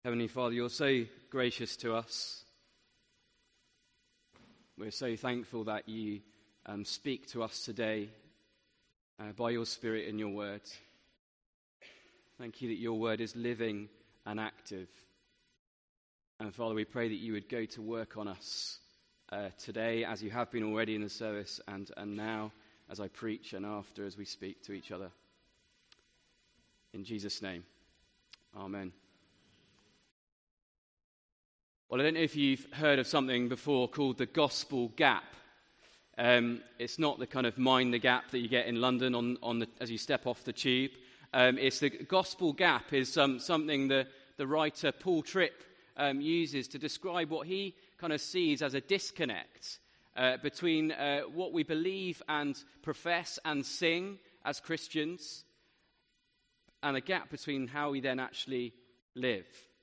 Heavenly Father, you're so gracious to us. We're so thankful that you speak to us today by your Spirit and your word. Thank you that your word is living and active. And Father, we pray that you would go to work on us today, as you have been already in the service, and now as I preach and after as we speak to each other. In Jesus' name, amen. Well, I don't know if you've heard of something before called the Gospel Gap. It's not the kind of mind the gap that you get in London as you step off the tube. It's the Gospel Gap is something the writer Paul Tripp uses to describe what he kind of sees as a disconnect between what we believe and profess and sing as Christians, and a gap between how we then actually live.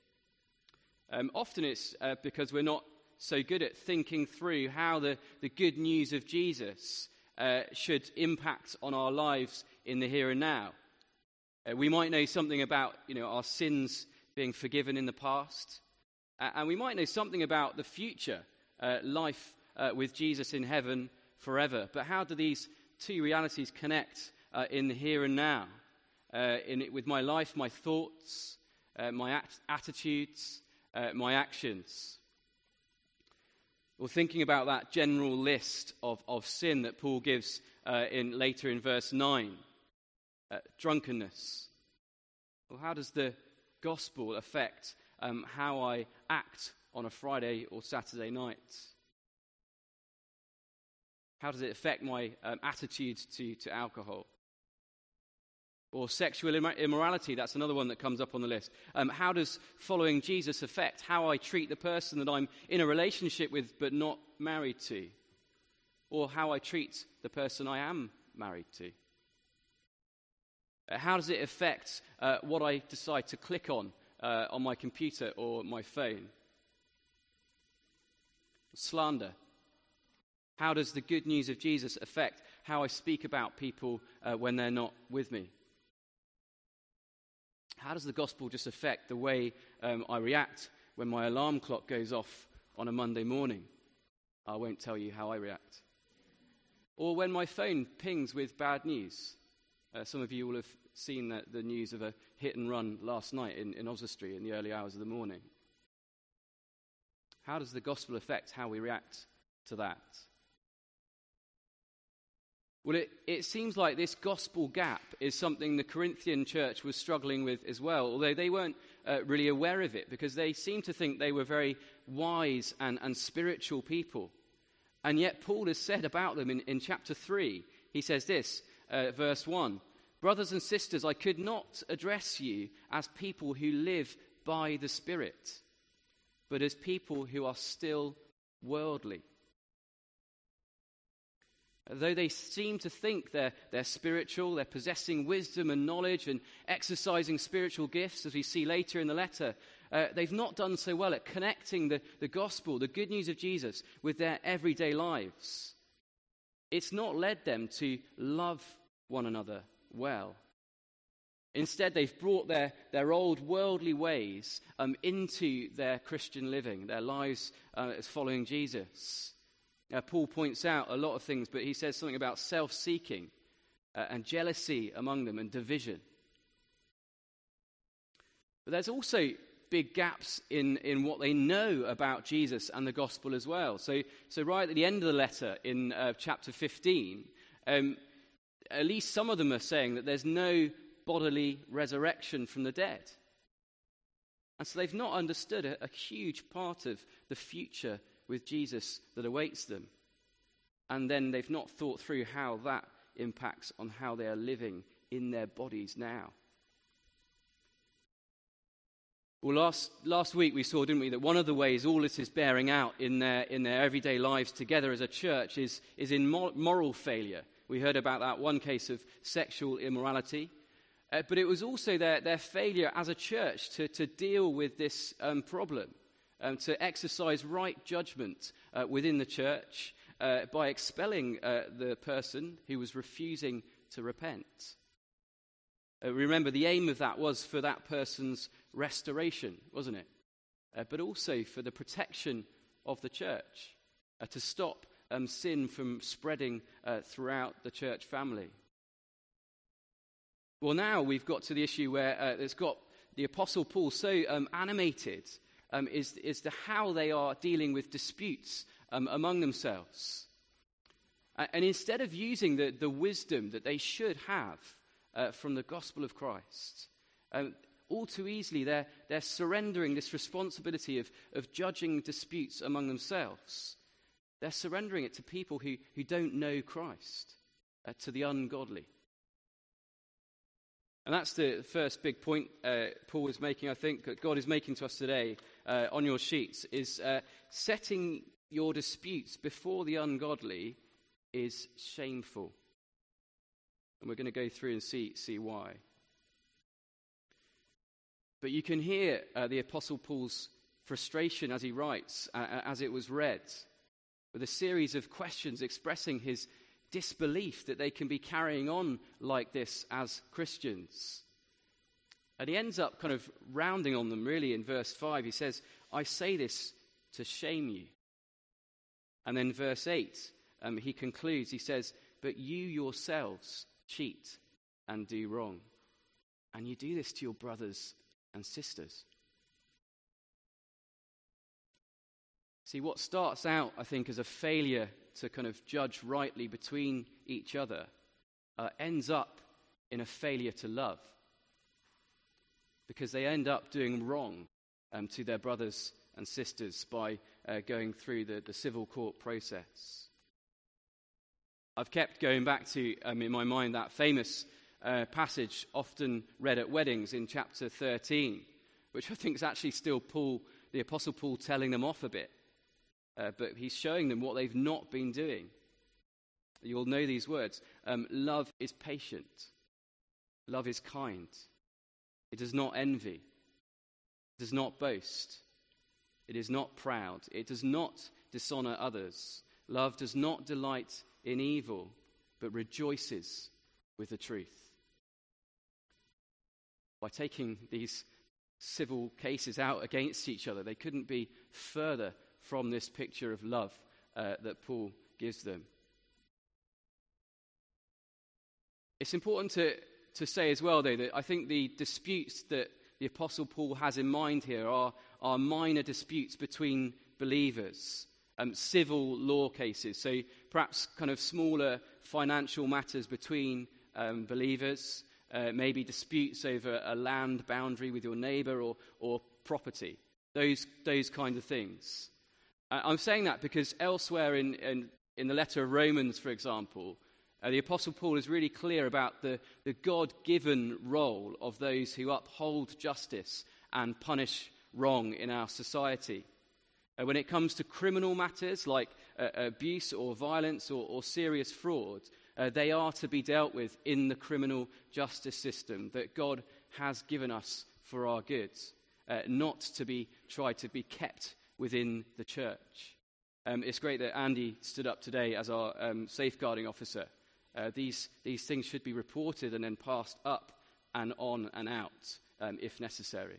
Often it's because we're not so good at thinking through how the good news of Jesus should impact on our lives in the here and now. We might know something about our sins being forgiven in the past, and we might know something about the future, life with Jesus in heaven forever. But how do these two realities connect in the here and now? With my life, my thoughts, my attitudes, my actions. Well, thinking about that general list of sin that Paul gives later in verse 9, drunkenness. Well, how does the gospel affect how I act on a Friday or Saturday night? How does it affect my attitude to alcohol? Or sexual immorality, that's another one that comes up on the list. How does following Jesus affect how I treat the person that I'm in a relationship with but not married to? Or how I treat the person I am married to? How does it affect what I decide to click on my computer or my phone? Slander. How does the good news of Jesus affect how I speak about people when they're not with me? How does the gospel just affect the way I react when my alarm clock goes off on a Monday morning? I won't tell you how I react. Or when my phone pings with bad news. Some of you will have seen the news of a hit and run last night in Oswestry in the early hours of the morning. How does the gospel affect how we react to that? Well, it seems like this gospel gap is something the Corinthian church was struggling with as well, although they weren't really aware of it, because they seemed to think they were very wise and spiritual people. And yet Paul has said about them in chapter 3, he says this, verse 1, "Brothers and sisters, I could not address you as people who live by the Spirit, but as people who are still worldly." Though they seem to think they're spiritual, they're possessing wisdom and knowledge and exercising spiritual gifts, as we see later in the letter, they've not done so well at connecting the gospel, the good news of Jesus, with their everyday lives. It's not led them to love one another well. Instead, they've brought their old worldly ways into their Christian living, their lives as following Jesus. Paul points out a lot of things, but he says something about self-seeking and jealousy among them and division. But there's also big gaps in what they know about Jesus and the gospel as well. So right at the end of the letter in chapter 15, at least some of them are saying that there's no bodily resurrection from the dead. And so they've not understood a huge part of the future with Jesus that awaits them. And then they've not thought through how that impacts on how they are living in their bodies now. Well, last week we saw, didn't we, that one of the ways all this is bearing out in their everyday lives together as a church is in moral failure. We heard about that one case of sexual immorality. But it was also their failure as a church to deal with this problem. To exercise right judgment within the church by expelling the person who was refusing to repent. Remember, the aim of that was for that person's restoration, wasn't it? but also for the protection of the church, to stop sin from spreading throughout the church family. Well, now we've got to the issue where it's got the Apostle Paul so animated is to how they are dealing with disputes among themselves. And instead of using the wisdom that they should have from the gospel of Christ, all too easily they're surrendering this responsibility of judging disputes among themselves. They're surrendering it to people who don't know Christ, to the ungodly. And that's the first big point Paul is making, I think, that God is making to us today on your sheets, is setting your disputes before the ungodly is shameful. And we're going to go through and see why. But you can hear the Apostle Paul's frustration as he writes, as it was read, with a series of questions expressing his disbelief that they can be carrying on like this as Christians. And he ends up kind of rounding on them really in verse 5. He says, I say this to shame you. And then verse 8, he concludes, he says, but you yourselves cheat and do wrong. And you do this to your brothers and sisters. See, what starts out, I think, as a failure to kind of judge rightly between each other ends up in a failure to love, because they end up doing wrong to their brothers and sisters by going through the civil court process. I've kept going back to, in my mind, that famous passage often read at weddings in chapter 13, which I think is actually still the Apostle Paul telling them off a bit. But he's showing them what they've not been doing. You'll know these words. Love is patient. Love is kind. It does not envy. It does not boast. It is not proud. It does not dishonor others. Love does not delight in evil, but rejoices with the truth. By taking these civil cases out against each other, they couldn't be further from this picture of love that Paul gives them. It's important to say as well, though, that I think the disputes that the Apostle Paul has in mind here are minor disputes between believers, civil law cases, so perhaps kind of smaller financial matters between believers, maybe disputes over a land boundary with your neighbor or property, those kind of things. I'm saying that because elsewhere in the letter of Romans, for example, the Apostle Paul is really clear about the God-given role of those who uphold justice and punish wrong in our society. When it comes to criminal matters like abuse or violence or serious fraud, they are to be dealt with in the criminal justice system that God has given us for our good, not to be tried to be kept within the church. It's great that Andy stood up today as our safeguarding officer. These things should be reported and then passed up and on and out if necessary.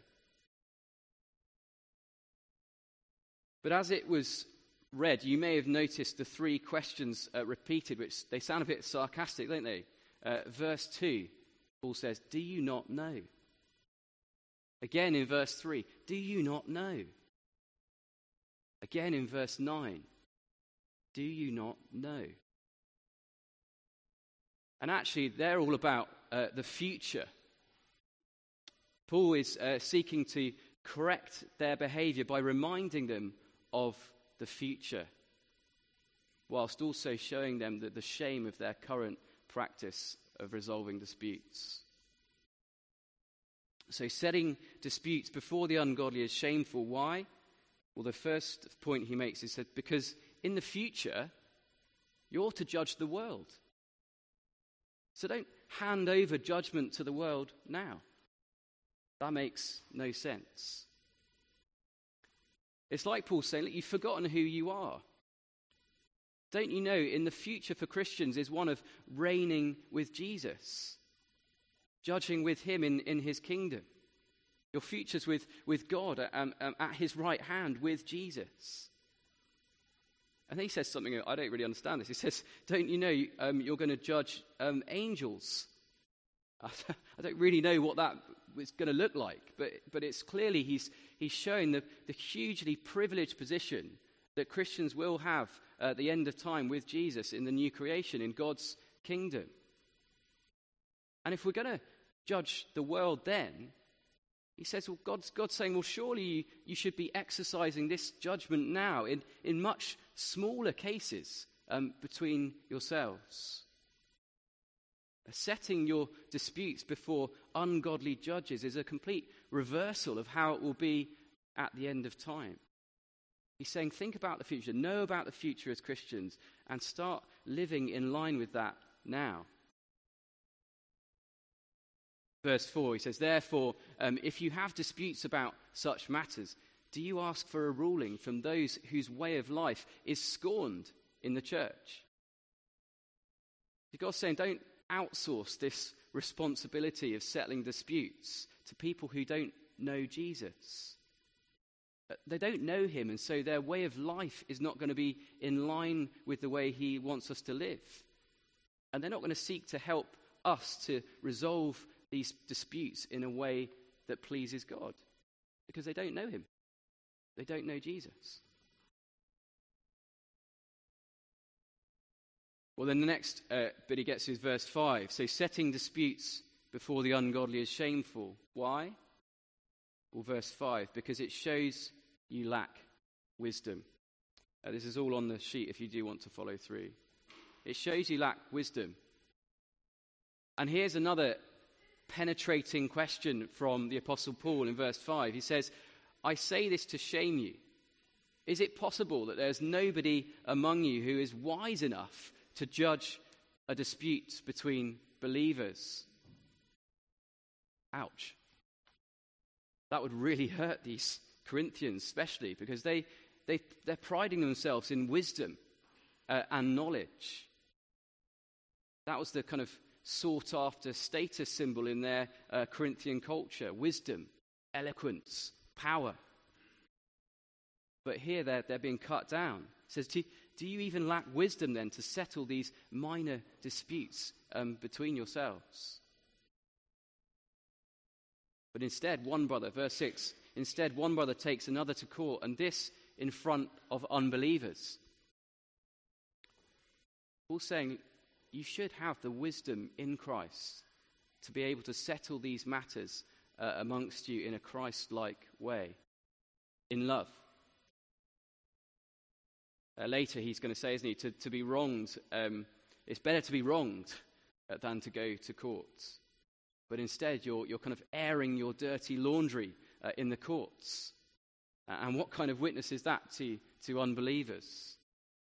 But as it was read, you may have noticed the three questions repeated, which they sound a bit sarcastic, don't they? Verse 2, Paul says, do you not know? Again in verse 3, do you not know? Again in verse 9, do you not know? And actually, they're all about the future. Paul is seeking to correct their behavior by reminding them of the future, whilst also showing them the shame of their current practice of resolving disputes. So setting disputes before the ungodly is shameful. Why? Well, the first point he makes is that because in the future, you're to judge the world. So don't hand over judgment to the world now. That makes no sense. It's like Paul saying, look, you've forgotten who you are. Don't you know, in the future for Christians is one of reigning with Jesus, judging with him in his kingdom. Your future's with God at his right hand with Jesus. And then he says something, I don't really understand this. He says, don't you know you're going to judge angels? I don't really know what that is going to look like, but it's clearly he's showing the hugely privileged position that Christians will have at the end of time with Jesus in the new creation, in God's kingdom. And if we're going to judge the world then, he says, well, God's saying, well, surely you should be exercising this judgment now in much smaller cases between yourselves. Setting your disputes before ungodly judges is a complete reversal of how it will be at the end of time. He's saying, think about the future, know about the future as Christians, and start living in line with that now. Verse 4, he says, therefore, if you have disputes about such matters, do you ask for a ruling from those whose way of life is scorned in the church? God's saying, don't outsource this responsibility of settling disputes to people who don't know Jesus. They don't know him, and so their way of life is not going to be in line with the way he wants us to live. And they're not going to seek to help us to resolve these disputes in a way that pleases God, because they don't know him. They don't know Jesus. Well, then the next bit he gets is verse 5. So setting disputes before the ungodly is shameful. Why? Well, verse 5, because it shows you lack wisdom. This is all on the sheet if you do want to follow through. It shows you lack wisdom. And here's another penetrating question from the Apostle Paul in verse 5. He says, I say this to shame you. Is it possible that there's nobody among you who is wise enough to judge a dispute between believers? Ouch. That would really hurt these Corinthians, especially because they're priding themselves in wisdom and knowledge. That was the kind of sought-after status symbol in their Corinthian culture: wisdom, eloquence, power. But here they're being cut down. It says, do you even lack wisdom then to settle these minor disputes between yourselves? But instead, one brother, verse 6, instead one brother takes another to court, and this in front of unbelievers. Paul's saying, you should have the wisdom in Christ to be able to settle these matters amongst you in a Christ-like way, in love. Later he's going to say, isn't he, to be wronged, it's better to be wronged than to go to court. But instead you're kind of airing your dirty laundry in the courts. And what kind of witness is that to unbelievers?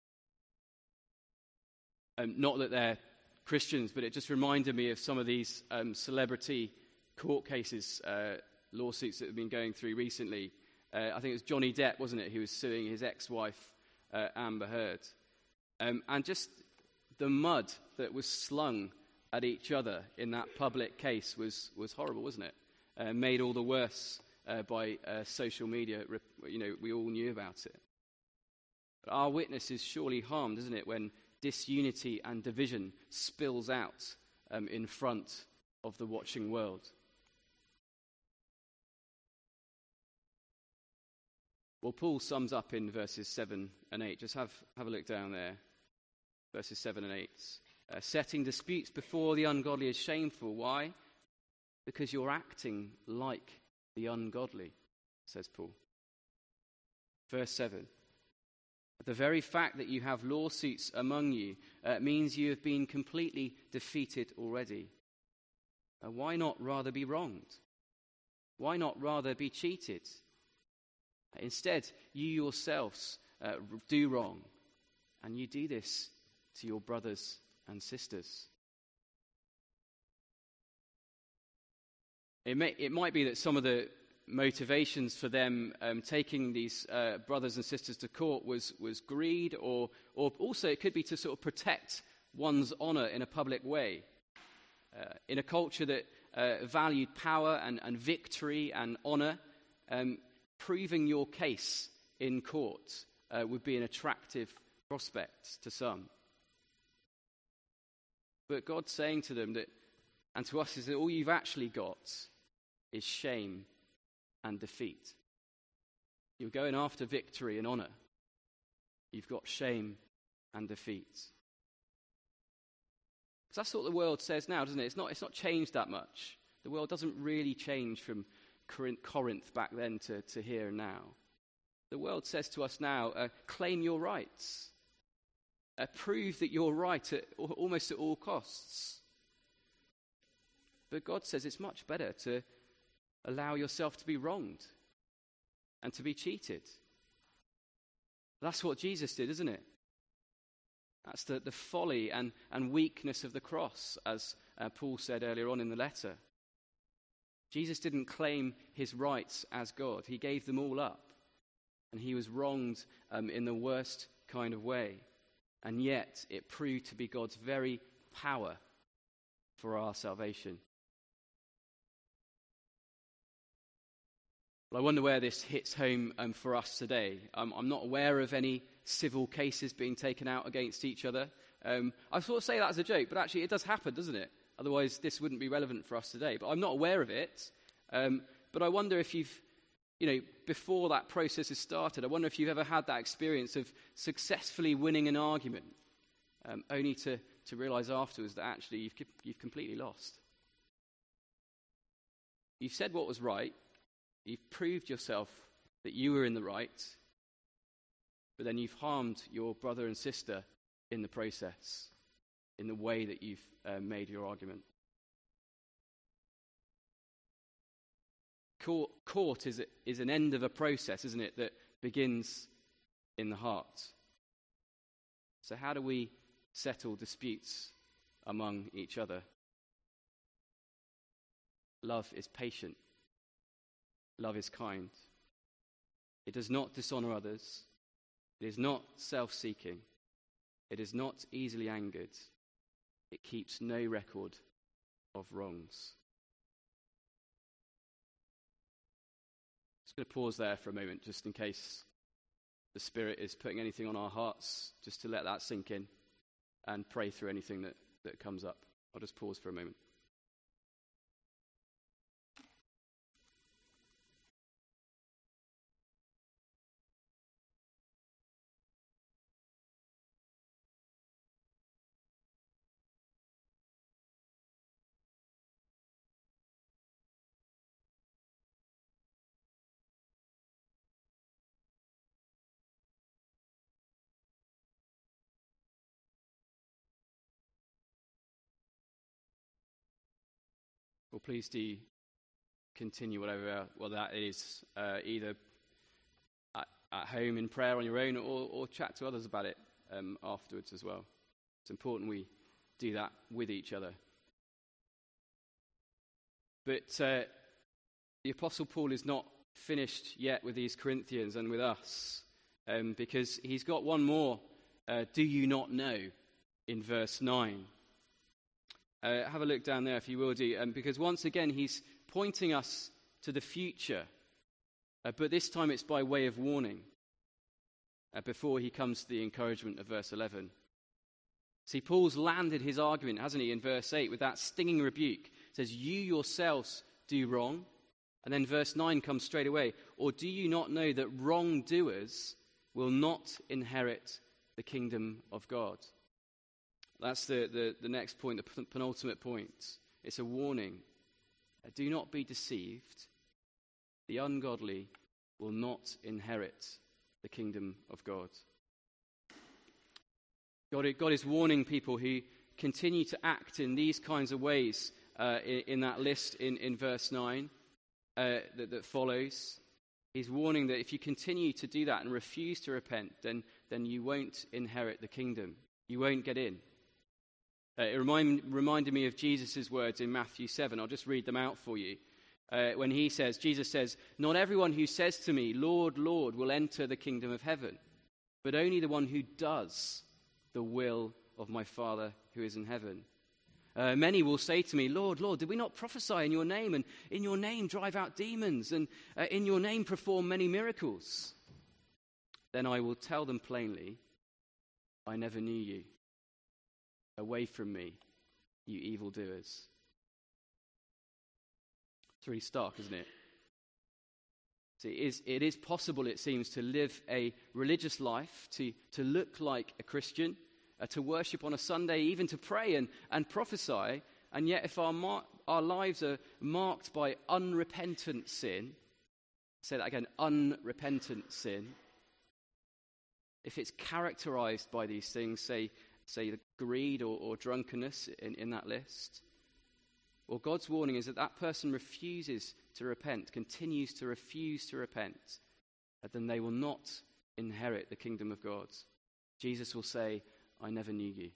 Not that they're Christians, but it just reminded me of some of these celebrity court cases, lawsuits that have been going through recently. I think it was Johnny Depp, wasn't it, who was suing his ex-wife, Amber Heard. And just the mud that was slung at each other in that public case was horrible, wasn't it? Made all the worse by social media. We all knew about it. But our witness is surely harmed, isn't it, when disunity and division spills out in front of the watching world. Well, Paul sums up in verses 7 and 8. Just have a look down there. Verses 7 and 8. Setting disputes before the ungodly is shameful. Why? Because you're acting like the ungodly, says Paul. Verse 7. The very fact that you have lawsuits among you means you have been completely defeated already. Why not rather be wronged? Why not rather be cheated? Instead, you yourselves do wrong, and you do this to your brothers and sisters. It might be that some of the motivations for them taking these brothers and sisters to court was greed, or also it could be to sort of protect one's honor in a public way. In a culture that valued power and victory and honor, proving your case in court would be an attractive prospect to some. But God's saying to them that, and to us, is that all you've actually got is shame and defeat. You're going after victory and honor. You've got shame and defeat. Because that's what the world says now, doesn't it? It's not changed that much. The world doesn't really change from Corinth back then to here and now. The world says to us now, claim your rights. Prove that you're right almost at all costs. But God says it's much better to allow yourself to be wronged and to be cheated. That's what Jesus did, isn't it? That's the folly and weakness of the cross, as Paul said earlier on in the letter. Jesus didn't claim his rights as God. He gave them all up. And he was wronged in the worst kind of way. And yet it proved to be God's very power for our salvation. Well, I wonder where this hits home for us today. I'm not aware of any civil cases being taken out against each other. I sort of say that as a joke, but actually it does happen, doesn't it? Otherwise this wouldn't be relevant for us today. But I'm not aware of it. But I wonder if you've, before that process has started, I wonder if you've ever had that experience of successfully winning an argument, only to realize afterwards that actually you've completely lost. You've said what was right. You've proved yourself that you were in the right, but then you've harmed your brother and sister in the process, in the way that you've made your argument. Court is an end of a process, isn't it, that begins in the heart. So how do we settle disputes among each other? Love is patient. Love is kind. It does not dishonor others. It is not self-seeking. It is not easily angered. It keeps no record of wrongs. Just going to pause there for a moment, just in case the Spirit is putting anything on our hearts, just to let that sink in and pray through anything that comes up. I'll just pause for a moment. Well, please do continue whatever that is, either at home in prayer on your own or chat to others about it afterwards as well. It's important we do that with each other. But the Apostle Paul is not finished yet with these Corinthians and with us, because he's got one more do you not know in verse 9. Have a look down there if you will do, because once again he's pointing us to the future, but this time it's by way of warning before he comes to the encouragement of verse 11. See, Paul's landed his argument, hasn't he, in verse 8 with that stinging rebuke. It says, you yourselves do wrong. And then verse 9 comes straight away. Or do you not know that wrongdoers will not inherit the kingdom of God? That's the next point, the penultimate point. It's a warning. Do not be deceived. The ungodly will not inherit the kingdom of God. God is warning people who continue to act in these kinds of ways in that list in verse 9 that follows. He's warning that if you continue to do that and refuse to repent, then you won't inherit the kingdom. You won't get in. It reminded me of Jesus' words in Matthew 7. I'll just read them out for you. When Jesus says, not everyone who says to me, Lord, Lord, will enter the kingdom of heaven, but only the one who does the will of my Father who is in heaven. Many will say to me, Lord, Lord, did we not prophesy in your name, and in your name drive out demons, and in your name perform many miracles? Then I will tell them plainly, I never knew you. Away from me, you evildoers. It's really stark, isn't it? See, it is possible, it seems, to live a religious life, to look like a Christian, to worship on a Sunday, even to pray and prophesy, and yet if our lives are marked by unrepentant sin, say that again, unrepentant sin, if it's characterized by these things, say the greed or drunkenness in that list, well, God's warning is that that person refuses to repent, continues to refuse to repent, then they will not inherit the kingdom of God. Jesus will say, I never knew you.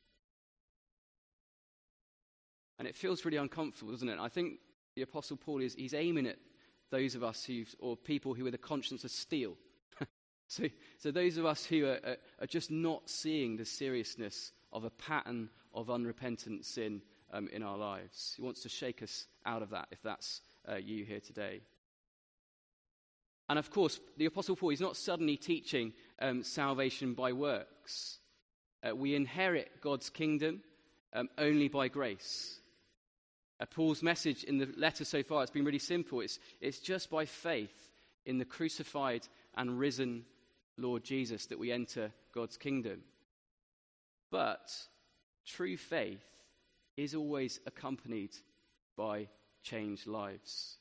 And it feels really uncomfortable, doesn't it? I think the Apostle Paul he's aiming at those of us or people who with a conscience of steel. So those of us who are just not seeing the seriousness of a pattern of unrepentant sin in our lives. He wants to shake us out of that, if that's you here today. And of course, the Apostle Paul, he's not suddenly teaching salvation by works. We inherit God's kingdom only by grace. Paul's message in the letter so far has been really simple. It's just by faith in the crucified and risen Lord Jesus that we enter God's kingdom. But true faith is always accompanied by changed lives.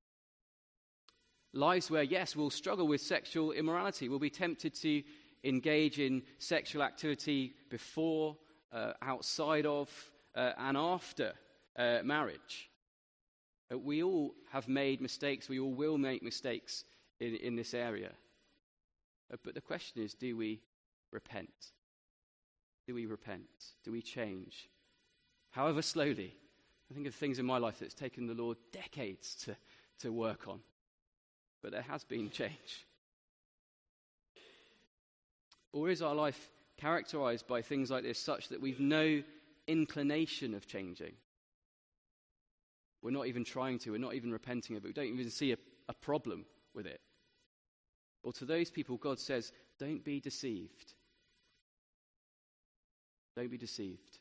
Lives where, yes, we'll struggle with sexual immorality. We'll be tempted to engage in sexual activity before, outside of, and after marriage. We all have made mistakes. We all will make mistakes in this area. But the question is, do we repent? Do we repent? Do we change? However slowly. I think of things in my life that's taken the Lord decades to work on. But there has been change. Or is our life characterized by things like this such that we've no inclination of changing? We're not even trying to, we're not even repenting of it, we don't even see a problem with it. Or to those people, God says, don't be deceived. Don't be deceived.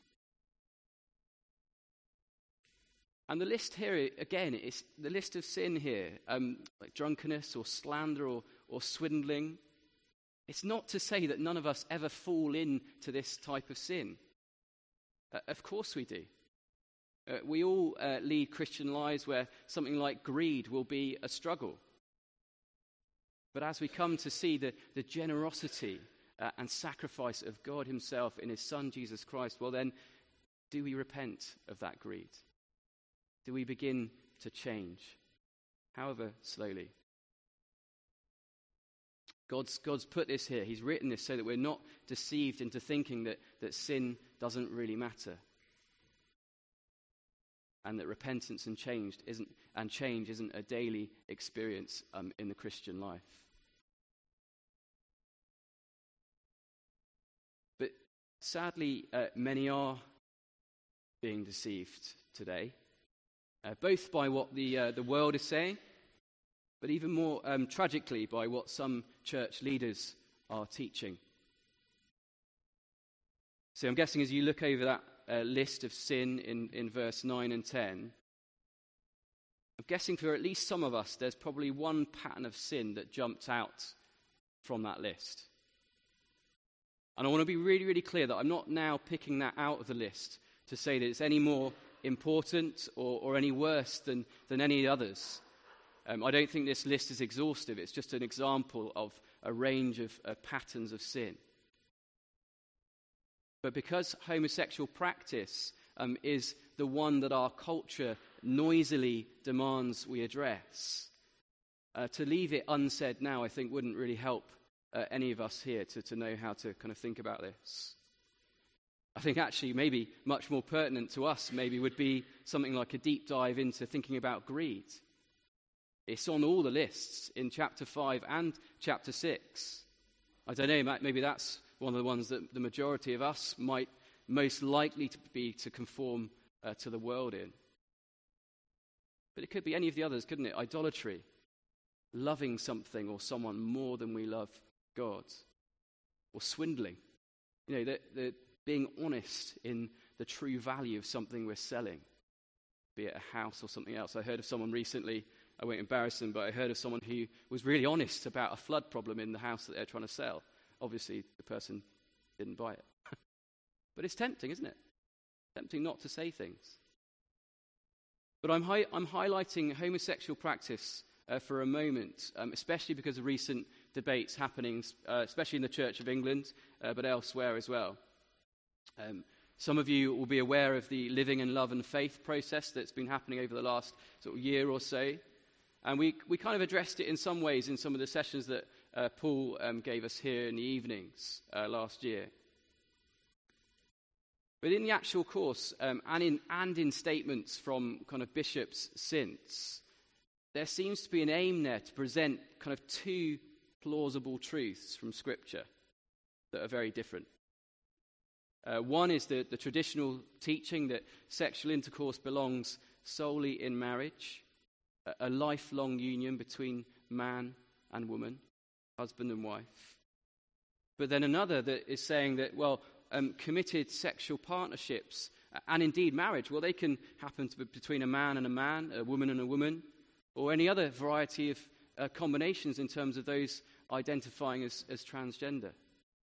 And the list here, again, is the list of sin here, like drunkenness or slander or swindling. It's not to say that none of us ever fall into this type of sin. Of course we do. We all lead Christian lives where something like greed will be a struggle. But as we come to see the generosity and sacrifice of God himself in his Son, Jesus Christ, well then, do we repent of that greed? Do we begin to change, however slowly? God's put this here. He's written this so that we're not deceived into thinking that sin doesn't really matter. And that repentance and change isn't a daily experience in the Christian life. But sadly, many are being deceived today, both by what the world is saying, but even more tragically by what some church leaders are teaching. So I'm guessing as you look over that list of sin in verse 9 and 10, I'm guessing for at least some of us, there's probably one pattern of sin that jumped out from that list. And I want to be really, really clear that I'm not now picking that out of the list to say that it's any more important or any worse than any others. I don't think this list is exhaustive. It's just an example of a range of patterns of sin. But because homosexual practice is the one that our culture noisily demands we address, to leave it unsaid now, I think, wouldn't really help any of us here to know how to kind of think about this. I think actually maybe much more pertinent to us maybe would be something like a deep dive into thinking about greed. It's on all the lists in chapter 5 and chapter 6. I don't know, maybe that's one of the ones that the majority of us might most likely to conform to the world in. But it could be any of the others, couldn't it? Idolatry, loving something or someone more than we love God, or swindling. The being honest in the true value of something we're selling, be it a house or something else. I heard of someone recently, I won't embarrass them, but I heard of someone who was really honest about a flood problem in the house that they're trying to sell. Obviously, the person didn't buy it. But it's tempting, isn't it? Tempting not to say things. But I'm highlighting homosexual practice for a moment, especially because of recent debates happening, especially in the Church of England, but elsewhere as well. Some of you will be aware of the Living in Love and Faith process that's been happening over the last sort of year or so. And we kind of addressed it in some ways in some of the sessions that Paul gave us here in the evenings last year. But in the actual course, and in statements from kind of bishops since, there seems to be an aim there to present kind of two plausible truths from Scripture that are very different. One is the traditional teaching that sexual intercourse belongs solely in marriage, a lifelong union between man and woman, husband and wife. But then another that is saying that, committed sexual partnerships, and indeed marriage, they can happen to be between a man and a man, a woman and a woman, or any other variety of combinations in terms of those identifying as transgender.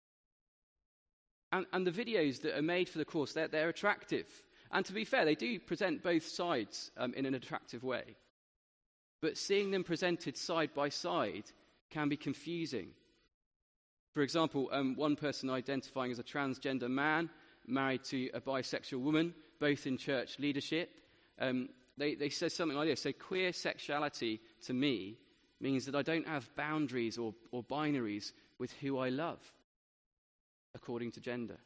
And the videos that are made for the course, they're attractive. And to be fair, they do present both sides in an attractive way. But seeing them presented side by side can be confusing. For example, one person identifying as a transgender man, married to a bisexual woman, both in church leadership, they say something like this: so queer sexuality to me means that I don't have boundaries or binaries with who I love, according to gender.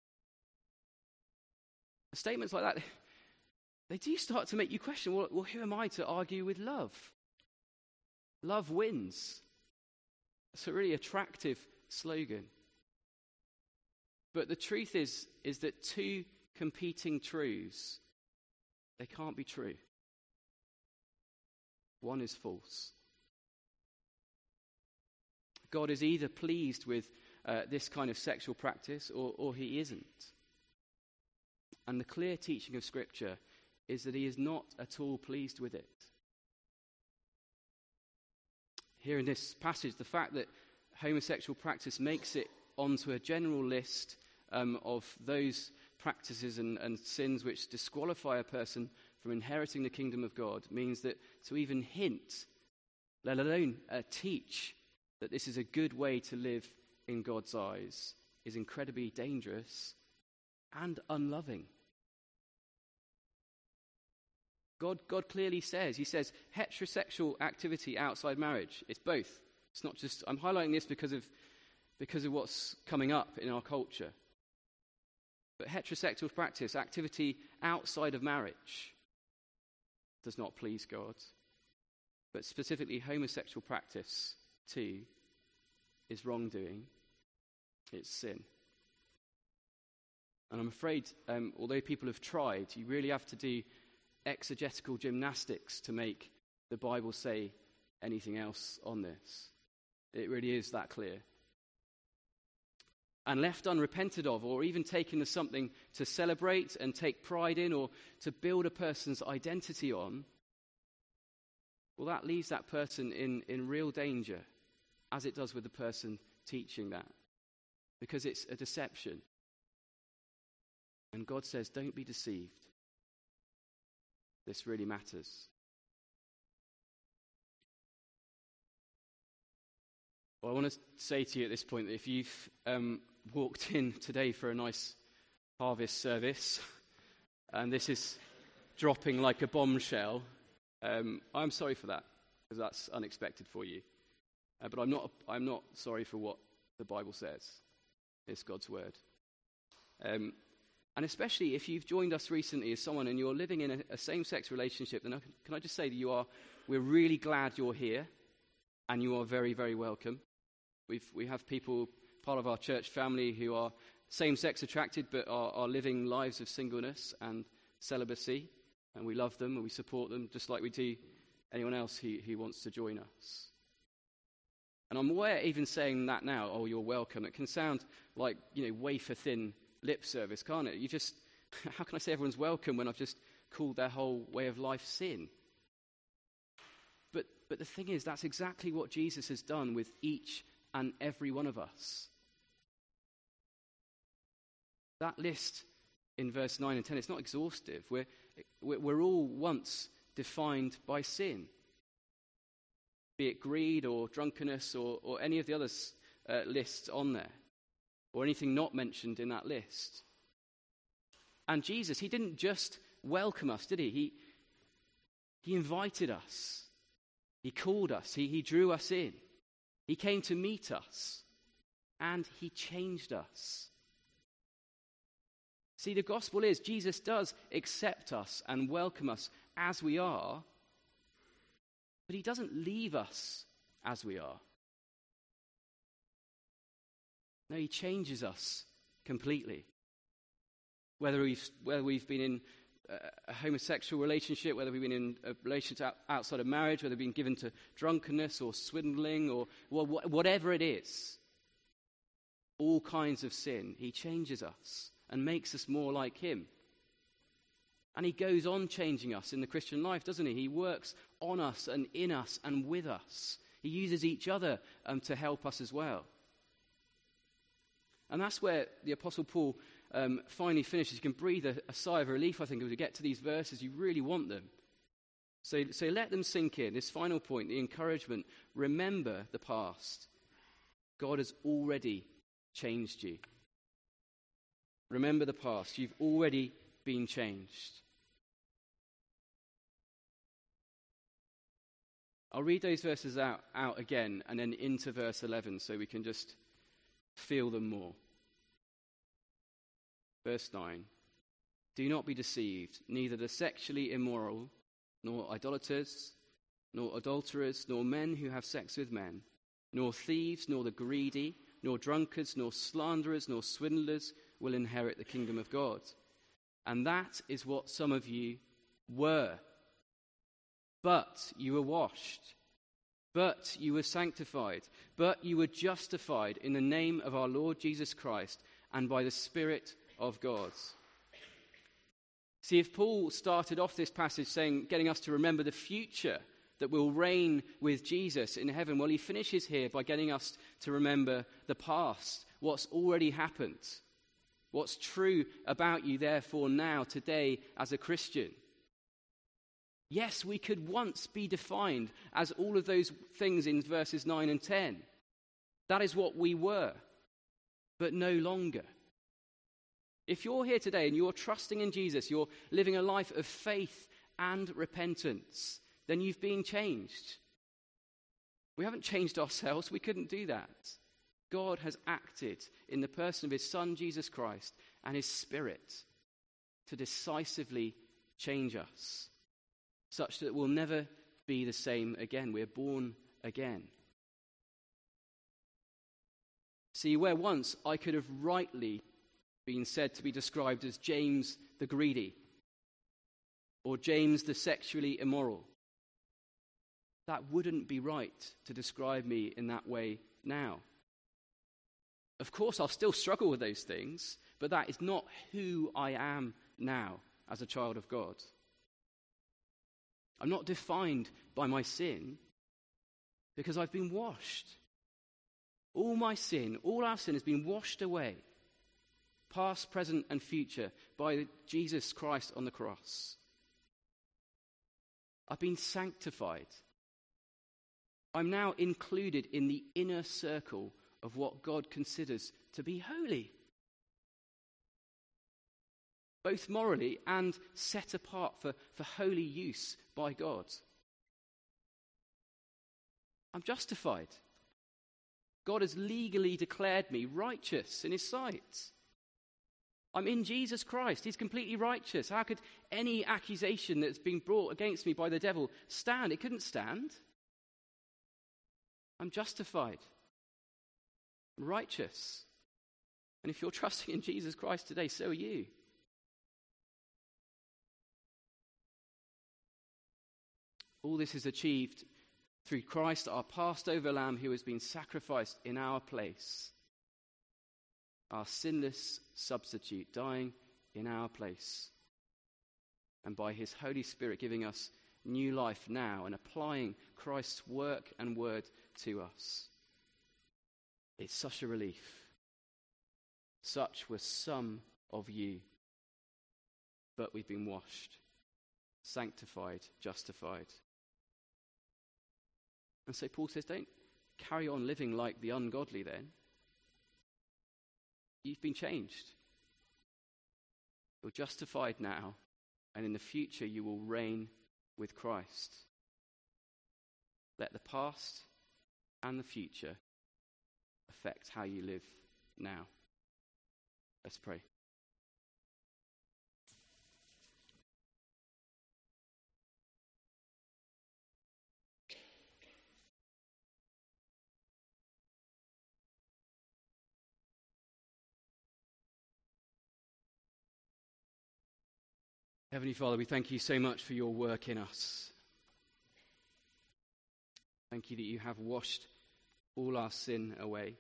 Statements like that, they do start to make you question, well, who am I to argue with love? Love wins. It's a really attractive slogan. But the truth is that two competing truths, they can't be true. One is false. God is either pleased with this kind of sexual practice or he isn't. And the clear teaching of Scripture is that he is not at all pleased with it. Here in this passage, the fact that homosexual practice makes it onto a general list of those practices and sins which disqualify a person from inheriting the kingdom of God means that to even hint, let alone teach, that this is a good way to live in God's eyes is incredibly dangerous and unloving. God clearly says, he says, heterosexual activity outside marriage, it's both. It's not just, I'm highlighting this because of what's coming up in our culture. But heterosexual practice, activity outside of marriage, does not please God. But specifically homosexual practice, too, is wrongdoing. It's sin. And I'm afraid, although people have tried, you really have to do exegetical gymnastics to make the Bible say anything else on this. It really is that clear. And left unrepented of, or even taken as something to celebrate and take pride in, or to build a person's identity on, well, that leaves that person in real danger, as it does with the person teaching that, because it's a deception. And God says, don't be deceived. This really matters. Well, I want to say to you at this point that if you've walked in today for a nice harvest service, and this is dropping like a bombshell, I'm sorry for that, because that's unexpected for you. But I'm not sorry for what the Bible says. It's God's word. And especially if you've joined us recently as someone and you're living in a same-sex relationship, then can I just say that we're really glad you're here, and you are very, very welcome. We have people, part of our church family, who are same-sex attracted but are living lives of singleness, and celibacy, and we love them and we support them just like we do anyone else who wants to join us. And I'm aware even saying that now, oh, you're welcome, it can sound like, wafer-thin lip service, can't it? How can I say everyone's welcome when I've just called their whole way of life sin? But the thing is, that's exactly what Jesus has done with each and every one of us. That list in verse 9 and 10, it's not exhaustive. We're all once defined by sin, be it greed or drunkenness or any of the other lists on there, or anything not mentioned in that list. And Jesus, he didn't just welcome us, did he? He invited us. He called us. He drew us in. He came to meet us. And he changed us. See, the gospel is Jesus does accept us and welcome us as we are, but he doesn't leave us as we are. No, he changes us completely. Whether we've been in a homosexual relationship, whether we've been in a relationship outside of marriage, whether we've been given to drunkenness or swindling or whatever it is, all kinds of sin, he changes us and makes us more like him. And he goes on changing us in the Christian life, doesn't he? He works on us and in us and with us. He uses each other to help us as well. And that's where the Apostle Paul finally finishes. You can breathe a sigh of relief, I think, as we get to these verses. You really want them. So let them sink in. This final point, the encouragement, remember the past. God has already changed you. Remember the past. You've already been changed. I'll read those verses out again and then into verse 11 so we can just feel them more. Verse 9. Do not be deceived, neither the sexually immoral, nor idolaters, nor adulterers, nor men who have sex with men, nor thieves, nor the greedy, nor drunkards, nor slanderers, nor swindlers will inherit the kingdom of God. And that is what some of you were. But you were washed, but you were sanctified, but you were justified in the name of our Lord Jesus Christ and by the Spirit of God. See, if Paul started off this passage getting us to remember the future that will reign with Jesus in heaven, well, he finishes here by getting us to remember the past, what's already happened, what's true about you, therefore, now, today, as a Christian. Yes, we could once be defined as all of those things in verses 9 and 10. That is what we were, but no longer. If you're here today and you're trusting in Jesus, you're living a life of faith and repentance, then you've been changed. We haven't changed ourselves. We couldn't do that. God has acted in the person of his Son, Jesus Christ, and his Spirit to decisively change us, such that we'll never be the same again. We're born again. See, where once I could have rightly been said to be described as James the greedy or James the sexually immoral, that wouldn't be right to describe me in that way now. Of course, I'll still struggle with those things, but that is not who I am now as a child of God. I'm not defined by my sin because I've been washed. All my sin, all our sin has been washed away, past, present, and future, by Jesus Christ on the cross. I've been sanctified. I'm now included in the inner circle of what God considers to be holy, both morally and set apart for holy use by God. I'm justified. God has legally declared me righteous in his sight. I'm in Jesus Christ. He's completely righteous. How could any accusation that's been brought against me by the devil stand? It couldn't stand. I'm justified. I'm righteous. And if you're trusting in Jesus Christ today, so are you. All this is achieved through Christ, our Passover lamb, who has been sacrificed in our place, our sinless substitute, dying in our place, and by his Holy Spirit giving us new life now and applying Christ's work and word to us. It's such a relief. Such were some of you, but we've been washed, sanctified, justified. And so Paul says, don't carry on living like the ungodly then. You've been changed. You're justified now, and in the future you will reign with Christ. Let the past and the future affect how you live now. Let's pray. Heavenly Father, we thank you so much for your work in us. Thank you that you have washed all our sin away.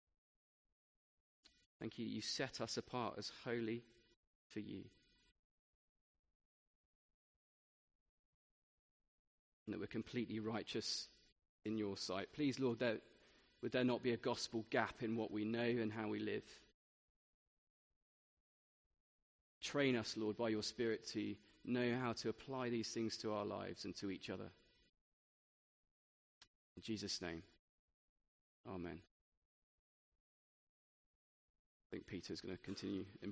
Thank you that you set us apart as holy for you. And that we're completely righteous in your sight. Please, Lord, would there not be a gospel gap in what we know and how we live? Train us, Lord, by your Spirit to know how to apply these things to our lives and to each other. In Jesus' name, amen. I think Peter's going to continue in